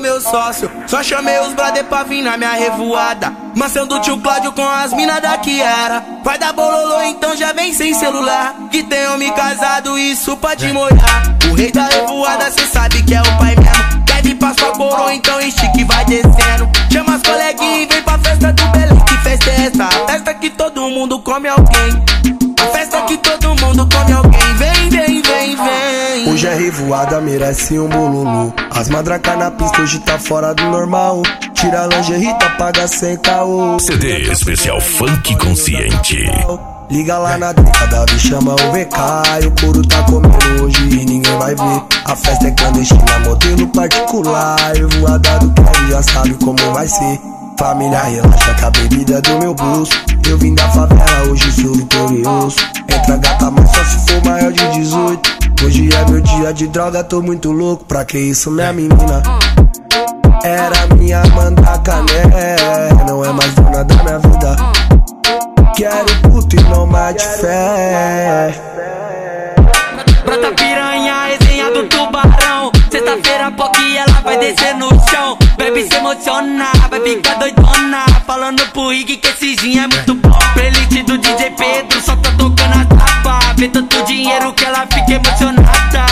meu sócio. Só chamei os brother pra vir na minha revoada. Mansão do tio Cláudio com as mina da Kiara. Vai dar bololô, então já vem sem celular. Que tem homem casado, isso pode molhar. O rei da revoada, cê sabe que é o pai mesmo. Deve passar a coroa, então estique vai descendo. Chama as coleguinhas e vem pra festa do Belém. Que festa é essa? A festa que todo mundo come alguém. A festa que todo mundo come alguém. Vem, vem, vem, vem. Hoje é revoada, merece um bololô. As madracas na pista hoje tá fora do normal. Tira a lingerie, tá paga sem caô. CD especial Funk Consciente. Liga lá na década, chama o VK. E o couro tá comendo hoje e ninguém vai ver. A festa é clandestina, modelo particular. Revoada do Kevin já sabe como vai ser. Família relaxa que a bebida é do meu bolso. Eu vim da favela, hoje sou vitorioso. Entra gata, mas só se for maior de 18. Hoje é meu dia de droga, tô muito louco. Pra que isso, minha menina? Era minha mandaca, né? Não é mais dona da minha vida. Quero puto e não mate fé. Brota piranha, resenha do tubarão. Sexta-feira, POC, ela vai descer no chão. Bebe se emocionar, vai ficar doidona. Falando pro Rig que esse gin é muito bom. Playlist do DJ Pedro, só tá tocando a tapa. Vê tanto dinheiro que ela fica emocionada.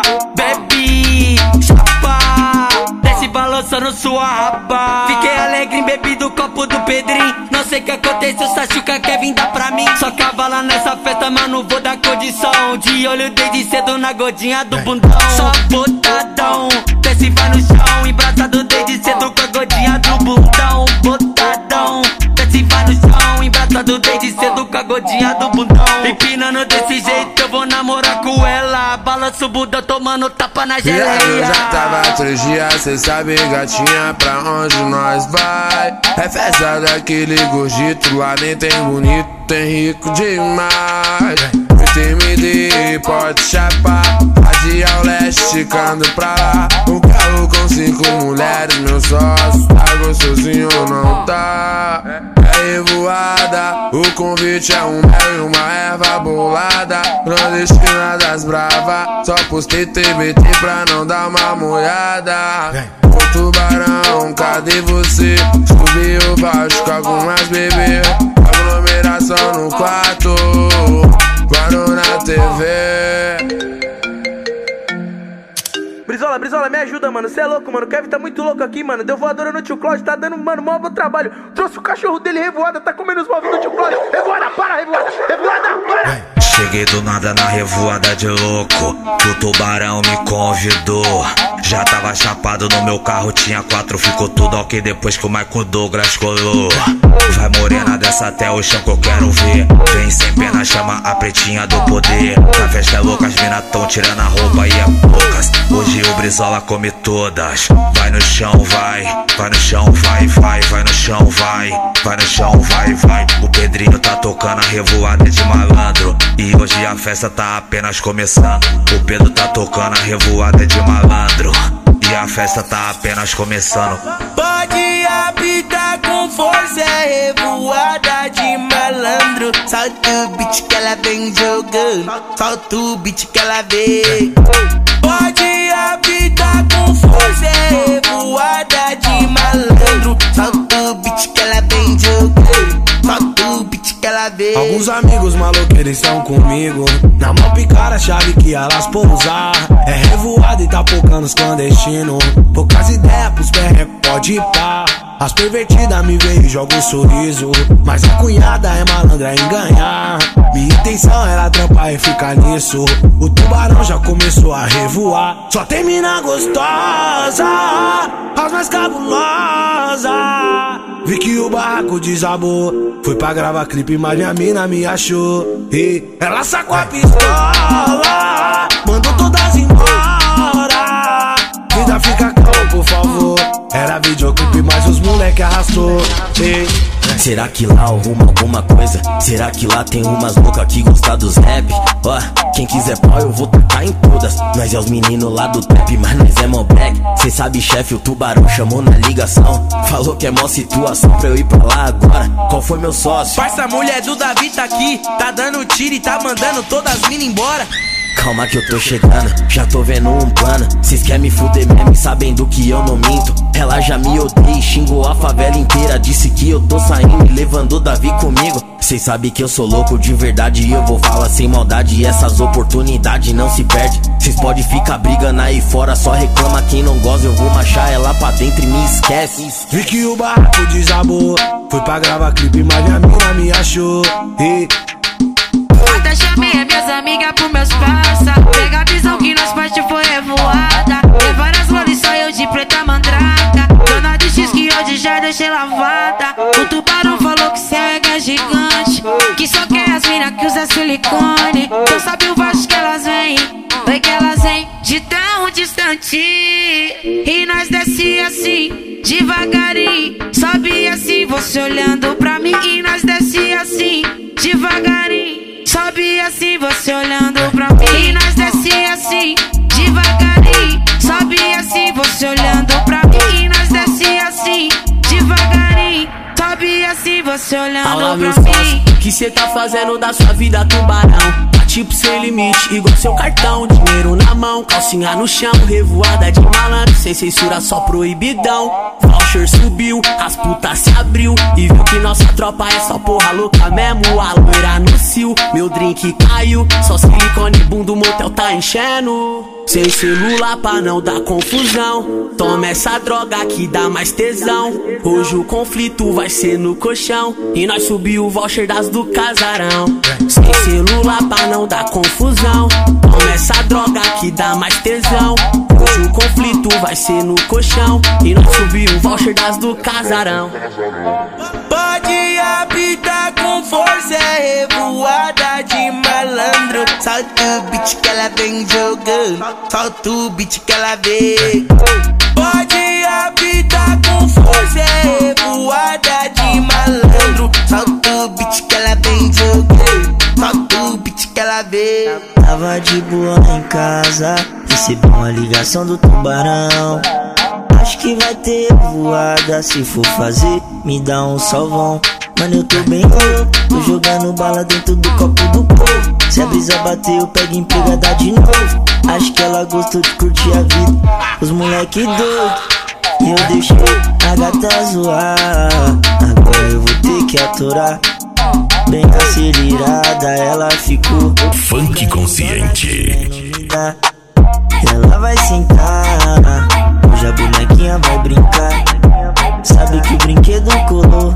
Bebe, chapa, desce balançando sua raba. Fiquei alegre, bebi do copo do Pedrinho. Não sei o que aconteceu, Sachuca quer vir dar pra mim. Só cavala nessa festa, mas não vou dar condição. De olho desde cedo na godinha do bundão. Só botadão, desce vai no chão. Embraçado desde cedo com a godinha do bundão. Botadão, desce vai no chão. Embraçado desde cedo com a godinha do bundão. Empinando desse jeito eu vou namorar com ela. Balança o bundão tomando tapa na geleia. Eu já tava 3 dias, cê sabe gatinha, pra onde nós vai? É festa daquele gordito, lá nem tem bonito, tem rico demais. MD, pode chapar, radial leste, esticando pra lá. Um carro com 5 mulheres, meu sócio, tá gostosinho ou não tá? É revoada, o convite é um mel e uma erva bolada. Clandestina das brava, só postei TBT pra não dar uma molhada. Ô tubarão, cadê você? Subiu baixo com algumas bebê. Aglomeração no quarto, parou na TV. Brizola, me ajuda, mano. Cê é louco, mano. O Kevin tá muito louco aqui, mano. Deu voadora no tio Cláudio, tá dando, mano, mó bom trabalho. Trouxe o cachorro dele revoada, tá comendo os móveis do tio Cláudio. Revoada, para, revoada, para! Cheguei do nada na revoada de louco, que o tubarão me convidou. Já tava chapado no meu carro, tinha 4, ficou tudo ok depois que o Michael Douglas colou. Vai morena dessa até o chão que eu quero ver. Vem sem pena, chama a pretinha do poder. A festa é louca, as mina tão tirando a roupa e é poucas. Hoje o Brizola come todas. Vai no chão, vai no chão, vai no chão, vai no chão, vai. O Pedrinho tá tocando a revoada de malandro. E hoje a festa tá apenas começando. O Pedro tá tocando a revoada de malandro. E a festa tá apenas começando. Pode apitar com força, é revoada de malandro. Solta o beat que ela vem jogando, solta o beat que ela vem. Pode apitar com força, é revoada de malandro. Solta o beat que ela vem jogando, solta o beat que ela vem. Alguns amigos maluqueiros estão comigo. Na mão picar a chave que elas pousar. É revoada e tá focando os clandestinos. Poucas ideias pros perrecos, pode ir pá. As pervertidas me veem e jogam um sorriso. Mas a cunhada é malandra em ganhar. Minha intenção era trampar e ficar nisso. O tubarão já começou a revoar. Só tem mina gostosa, as mais cabulosas. Vi que o barraco desabou. Fui pra gravar clipe, mas minha mina me achou. E ela sacou a pistola, mandou todas embora. Vida fica calma, por favor. Era videoclipe, mas os moleque arrastou. E será que lá arruma alguma coisa? Será que lá tem umas loucas que gostam dos rap? Ó, quem quiser pau eu vou tocar em todas. Nós é os meninos lá do trap, mas nós é mó black. Cê sabe, chefe, o tubarão chamou na ligação. Falou que é mó situação pra eu ir pra lá agora. Qual foi meu sócio? Parça, a mulher do Davi tá aqui, tá dando tiro e tá mandando todas as minas embora. Calma que eu tô chegando, já tô vendo um plano. Cês querem me fuder mesmo e sabem do que eu não minto. Ela já me odeia, xingou a favela inteira. Disse que eu tô saindo e levando o Davi comigo. Cês sabem que eu sou louco de verdade e eu vou falar sem maldade. E essas oportunidades não se perde. Cês podem ficar brigando aí fora, só reclama quem não gosta. Eu vou machar ela pra dentro e me esquece. Vi que o barraco desabou, fui pra gravar clipe, mas minha mina me achou. Até chamei as minhas amigas pro meus parça. Pega a visão que nós parte foi revoada. Tem várias rolas, só eu de preta mandraca. Dona de X que hoje já deixei lavada. O tubarão falou que céu é gigante, que só quer as mina que usa silicone. Tu sabe o baixo que elas vêm, foi que elas vêm de tão distante. E nós desce assim, devagarinho. Sobe assim, você olhando pra mim. E nós desce assim, devagarinho. Sobe assim, você olhando pra mim. E nós desce assim, devagarinho. Sobe assim, você olhando pra mim. E nós desce assim, devagarinho. Sobe assim, você olhando pra mim. O que cê tá fazendo da sua vida, tubarão? Tá tipo sem limite, igual seu cartão. Dinheiro na mão, calcinha no chão. Revoada de malandro, sem censura, só proibidão. Voucher subiu, as putas se abriu e viu que nossa tropa é só porra louca mesmo. A loira no cio, meu drink caiu. Só silicone, bundo, o motel tá enchendo. Sem celular pra não dar confusão. Toma essa droga que dá mais tesão. Hoje o conflito vai ser no colchão e nós subiu o voucher das do casarão. Sem celular pra não dar confusão. Toma essa droga que dá mais tesão. Hoje o conflito vai ser no colchão e nós subiu o voucher das do casarão. Pode habitar com força, é revoada de malandro. Solta o beat que ela vem jogando, solta o beat que ela vem. Pode habitar com força, é revoada de malandro. Solta o beat que ela vem jogando, solta o beat que ela vem. Tava de boa em casa, recebi uma ligação do tubarão. Acho que vai ter voada, se for fazer, me dá um salvão. Mano, eu tô bem louco, tô jogando bala dentro do copo do povo. Se a brisa bater, eu pego empregada de novo. Acho que ela gostou de curtir a vida, os moleque doido, e eu deixei a gata zoar. Agora eu vou ter que aturar. Bem acelerada, ela ficou Funk consciente. Ela vai sentar, hoje a bonequinha vai brincar. Sabe que o brinquedo colou.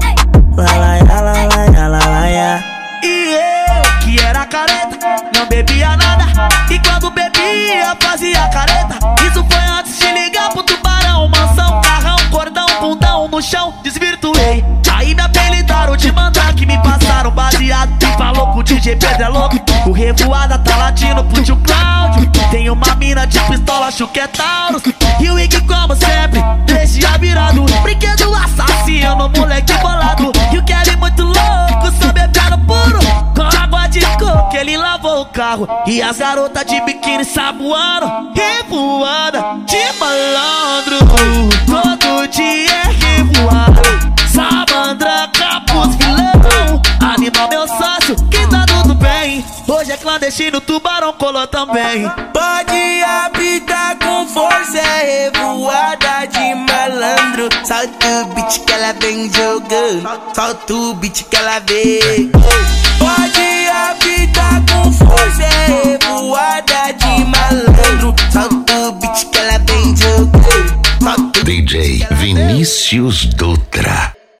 E eu, que era careta, não bebia nada. E quando bebia, fazia careta. Isso foi antes de ligar pro tubarão. Mansão, carrão, cordão, bundão no chão, desvirtuei. Aí me apelidaram de mandar, que me passaram baseado. E falou que o DJ Pedro é louco. O revoada tá latindo pro tio Cláudio. Tem uma mina de pistola, acho que é Taurus. E o Iggy, como sempre, deixa virado. Brinquedo assassino, moleque bolado. E o Kelly muito louco, só bebendo puro. Com água de coco, ele lavou o carro. E as garotas de biquíni saboando. Revoada de malandro, todo dia é revoada. Samandraca pros vilão. Anima meu sócio, que tá tudo bem. Hoje é clandestino, tubarão colou também. Pode habitar com força, é revoada de malandro. Solta o beat que ela vem jogando, solta o beat que ela vem. Pode habitar com força, é revoada de malandro. Solta o beat que ela vem jogando, solta o DJ Vinícius Dutra.